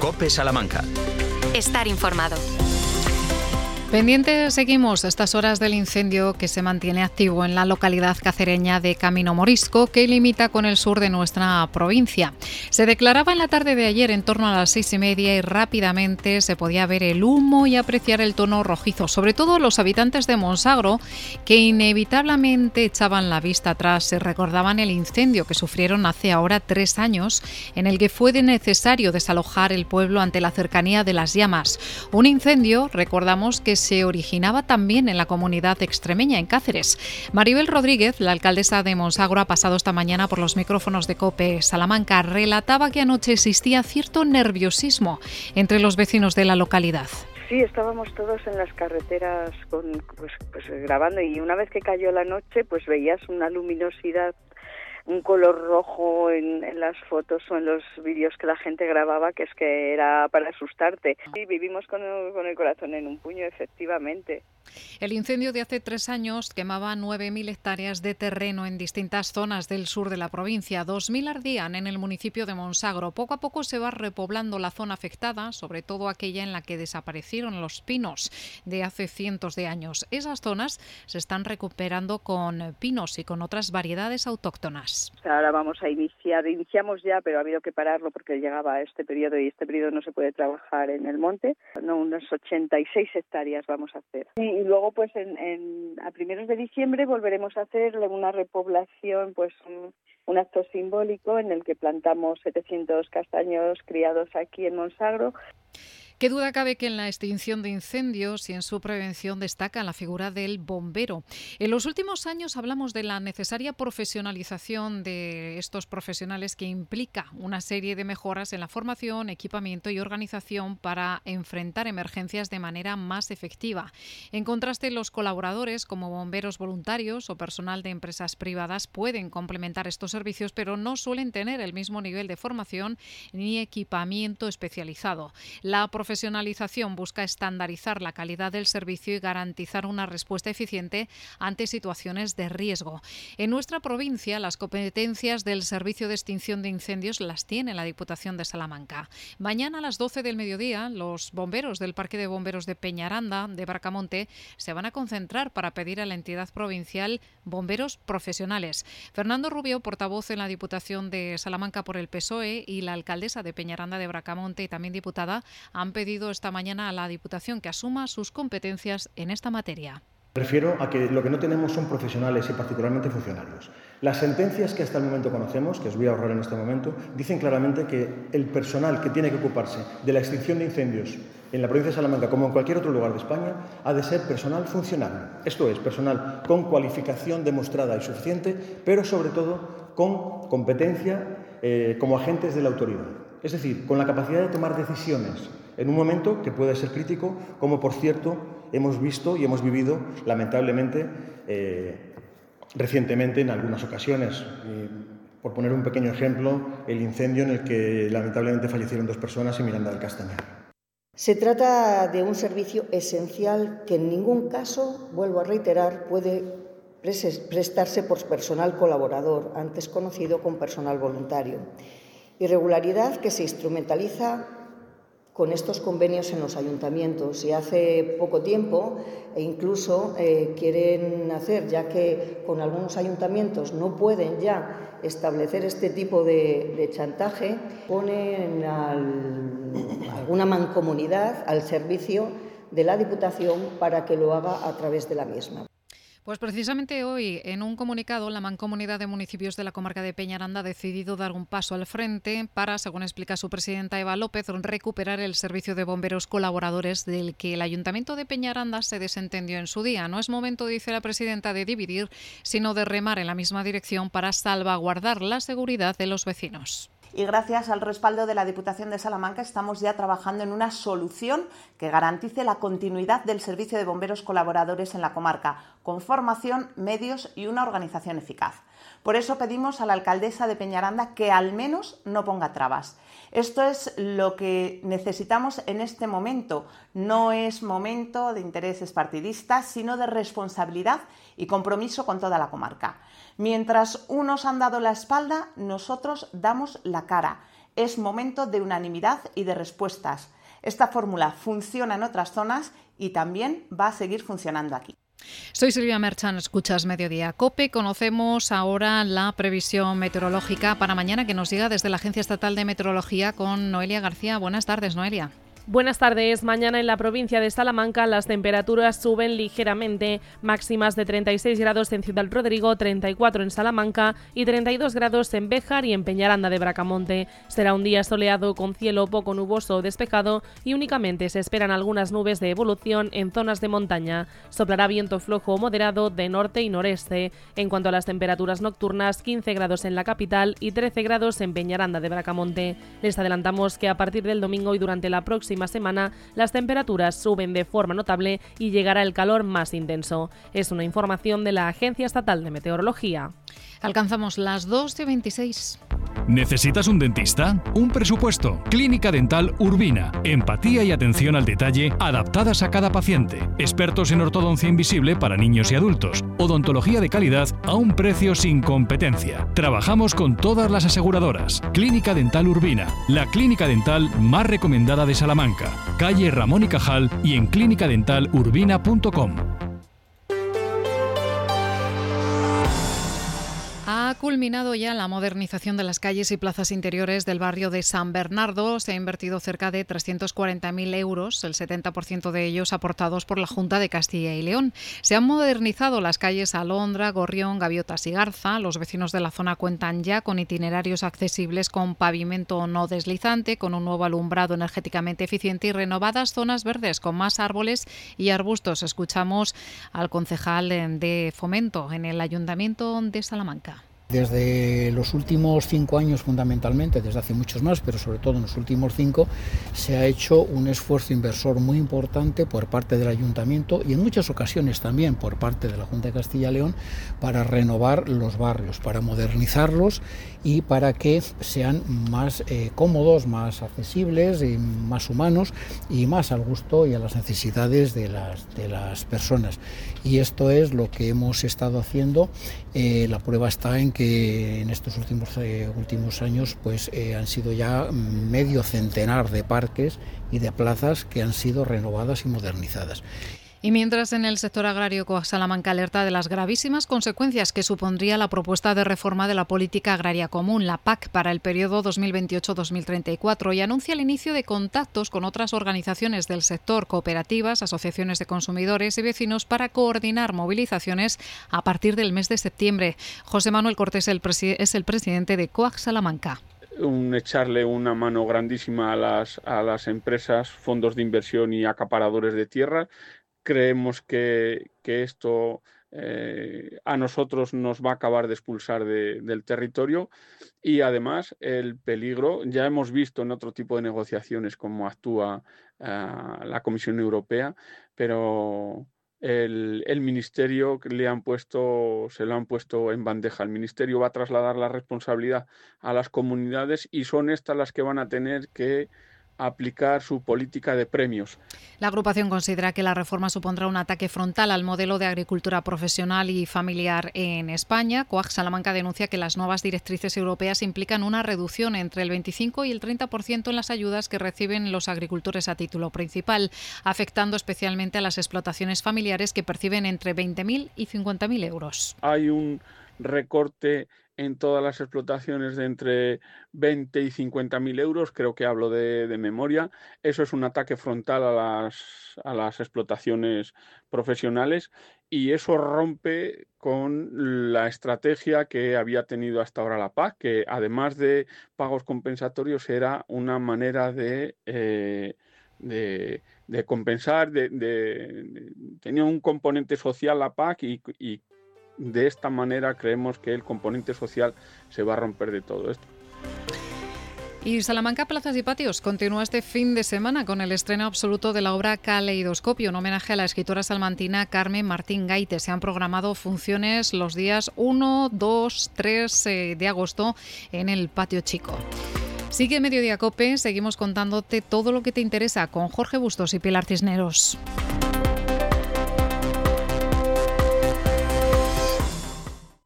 COPE Salamanca. Estar informado. Pendientes seguimos a estas horas del incendio que se mantiene activo en la localidad cacereña de Camino Morisco, que limita con el sur de nuestra provincia. Se declaraba en la tarde de ayer en torno a las 6:30 y rápidamente se podía ver el humo y apreciar el tono rojizo. Sobre todo los habitantes de Monsagro, que inevitablemente echaban la vista atrás, se recordaban el incendio que sufrieron hace ahora 3 años, en el que fue necesario desalojar el pueblo ante la cercanía de las llamas. Un incendio, recordamos, que se originaba también en la comunidad extremeña, en Cáceres. Maribel Rodríguez, la alcaldesa de Monsagro, ha pasado esta mañana por los micrófonos de COPE Salamanca. Relataba que anoche existía cierto nerviosismo entre los vecinos de la localidad. Sí, estábamos todos en las carreteras grabando, y una vez que cayó la noche, pues veías una luminosidad, un color rojo en las fotos o en los vídeos que la gente grababa, que es que era para asustarte. Sí, vivimos con el corazón en un puño, efectivamente. El incendio de hace 3 años quemaba 9.000 hectáreas de terreno en distintas zonas del sur de la provincia. 2.000 ardían en el municipio de Monsagro. Poco a poco se va repoblando la zona afectada, sobre todo aquella en la que desaparecieron los pinos de hace cientos de años. Esas zonas se están recuperando con pinos y con otras variedades autóctonas. Ahora vamos a iniciamos ya, pero ha habido que pararlo porque llegaba este periodo y este periodo no se puede trabajar en el monte. Unas 86 hectáreas vamos a hacer. Y luego, pues a primeros de diciembre volveremos a hacer una repoblación, pues un acto simbólico en el que plantamos 700 castaños criados aquí en Monsagro. Qué duda cabe que en la extinción de incendios y en su prevención destaca la figura del bombero. En los últimos años hablamos de la necesaria profesionalización de estos profesionales, que implica una serie de mejoras en la formación, equipamiento y organización para enfrentar emergencias de manera más efectiva. En contraste, los colaboradores, como bomberos voluntarios o personal de empresas privadas, pueden complementar estos servicios, pero no suelen tener el mismo nivel de formación ni equipamiento especializado. La profesionalización busca estandarizar la calidad del servicio y garantizar una respuesta eficiente ante situaciones de riesgo. En nuestra provincia, las competencias del Servicio de Extinción de Incendios las tiene la Diputación de Salamanca. Mañana a las 12 del mediodía, los bomberos del Parque de Bomberos de Peñaranda, de Bracamonte, se van a concentrar para pedir a la entidad provincial bomberos profesionales. Fernando Rubio, portavoz en la Diputación de Salamanca por el PSOE, y la alcaldesa de Peñaranda de Bracamonte, y también diputada, han pedido esta mañana a la Diputación que asuma sus competencias en esta materia. Me refiero a que lo que no tenemos son profesionales y particularmente funcionarios. Las sentencias que hasta el momento conocemos, que os voy a ahorrar en este momento, dicen claramente que el personal que tiene que ocuparse de la extinción de incendios en la provincia de Salamanca, como en cualquier otro lugar de España, ha de ser personal funcional. Esto es, personal con cualificación demostrada y suficiente, pero sobre todo con competencia como agentes de la autoridad. Es decir, con la capacidad de tomar decisiones en un momento que puede ser crítico, como por cierto hemos visto y hemos vivido lamentablemente recientemente en algunas ocasiones. Por poner un pequeño ejemplo, el incendio en el que lamentablemente fallecieron 2 personas en Miranda del Castañar. Se trata de un servicio esencial que en ningún caso, vuelvo a reiterar, puede prestarse por personal colaborador, antes conocido como personal voluntario. Irregularidad que se instrumentaliza con estos convenios en los ayuntamientos, y hace poco tiempo incluso quieren hacer, ya que con algunos ayuntamientos no pueden ya establecer este tipo de chantaje, ponen alguna mancomunidad al servicio de la Diputación para que lo haga a través de la misma. Pues precisamente hoy, en un comunicado, la Mancomunidad de Municipios de la comarca de Peñaranda ha decidido dar un paso al frente para, según explica su presidenta Eva López, recuperar el servicio de bomberos colaboradores del que el Ayuntamiento de Peñaranda se desentendió en su día. No es momento, dice la presidenta, de dividir, sino de remar en la misma dirección para salvaguardar la seguridad de los vecinos. Y gracias al respaldo de la Diputación de Salamanca estamos ya trabajando en una solución que garantice la continuidad del servicio de bomberos colaboradores en la comarca, con formación, medios y una organización eficaz. Por eso pedimos a la alcaldesa de Peñaranda que al menos no ponga trabas. Esto es lo que necesitamos en este momento. No es momento de intereses partidistas, sino de responsabilidad y compromiso con toda la comarca. Mientras unos han dado la espalda, nosotros damos la cara. Es momento de unanimidad y de respuestas. Esta fórmula funciona en otras zonas y también va a seguir funcionando aquí. Soy Silvia Merchan, escuchas Mediodía COPE. Conocemos ahora la previsión meteorológica para mañana que nos llega desde la Agencia Estatal de Meteorología con Noelia García. Buenas tardes, Noelia. Buenas tardes. Mañana en la provincia de Salamanca las temperaturas suben ligeramente, máximas de 36 grados en Ciudad Rodrigo, 34 en Salamanca y 32 grados en Béjar y en Peñaranda de Bracamonte. Será un día soleado con cielo poco nuboso o despejado y únicamente se esperan algunas nubes de evolución en zonas de montaña. Soplará viento flojo o moderado de norte y noreste. En cuanto a las temperaturas nocturnas, 15 grados en la capital y 13 grados en Peñaranda de Bracamonte. Les adelantamos que a partir del domingo y durante la próxima semana las temperaturas suben de forma notable y llegará el calor más intenso. Es una información de la Agencia Estatal de Meteorología. Alcanzamos las 2:26. ¿Necesitas un dentista? ¿Un presupuesto? Clínica Dental Urbina. Empatía y atención al detalle adaptadas a cada paciente. Expertos en ortodoncia invisible para niños y adultos. Odontología de calidad a un precio sin competencia. Trabajamos con todas las aseguradoras. Clínica Dental Urbina. La clínica dental más recomendada de Salamanca. Calle Ramón y Cajal y en clinicadentalurbina.com. Ha culminado ya la modernización de las calles y plazas interiores del barrio de San Bernardo. Se ha invertido cerca de 340.000 euros, el 70% de ellos aportados por la Junta de Castilla y León. Se han modernizado las calles Alondra, Gorrión, Gaviotas y Garza. Los vecinos de la zona cuentan ya con itinerarios accesibles con pavimento no deslizante, con un nuevo alumbrado energéticamente eficiente y renovadas zonas verdes con más árboles y arbustos. Escuchamos al concejal de Fomento en el Ayuntamiento de Salamanca. Desde los últimos 5 años fundamentalmente, desde hace muchos más, pero sobre todo en los últimos 5, se ha hecho un esfuerzo inversor muy importante por parte del Ayuntamiento y en muchas ocasiones también por parte de la Junta de Castilla y León para renovar los barrios, para modernizarlos y para que sean más cómodos, más accesibles, y más humanos y más al gusto y a las necesidades de las personas. Y esto es lo que hemos estado haciendo. La prueba está en que en estos últimos años pues han sido ya medio centenar de parques y de plazas que han sido renovadas y modernizadas. Y mientras en el sector agrario, COAG Salamanca alerta de las gravísimas consecuencias que supondría la propuesta de reforma de la política agraria común, la PAC, para el periodo 2028-2034 y anuncia el inicio de contactos con otras organizaciones del sector, cooperativas, asociaciones de consumidores y vecinos para coordinar movilizaciones a partir del mes de septiembre. José Manuel Cortés es el presidente de COAG Salamanca. Echarle una mano grandísima a las empresas, fondos de inversión y acaparadores de tierra. Creemos que esto a nosotros nos va a acabar de expulsar del territorio y además el peligro, ya hemos visto en otro tipo de negociaciones cómo actúa la Comisión Europea, pero el Ministerio se lo han puesto en bandeja. El Ministerio va a trasladar la responsabilidad a las comunidades y son estas las que van a tener que aplicar su política de premios. La agrupación considera que la reforma supondrá un ataque frontal al modelo de agricultura profesional y familiar en España. COAG Salamanca denuncia que las nuevas directrices europeas implican una reducción entre el 25 y el 30% en las ayudas que reciben los agricultores a título principal, afectando especialmente a las explotaciones familiares que perciben entre 20.000 y 50.000 euros. Hay un recorte en todas las explotaciones de entre 20 y 50.000 euros, creo que hablo de memoria. Eso es un ataque frontal a las explotaciones profesionales y eso rompe con la estrategia que había tenido hasta ahora la PAC, que además de pagos compensatorios era una manera de compensar, tenía un componente social la PAC y de esta manera creemos que el componente social se va a romper de todo esto. Y Salamanca Plazas y Patios continúa este fin de semana con el estreno absoluto de la obra Caleidoscopio, un homenaje a la escritora salmantina Carmen Martín Gaite. Se han programado funciones los días 1, 2, 3 de agosto en el Patio Chico. Sigue Mediodía COPE, seguimos contándote todo lo que te interesa con Jorge Bustos y Pilar Cisneros.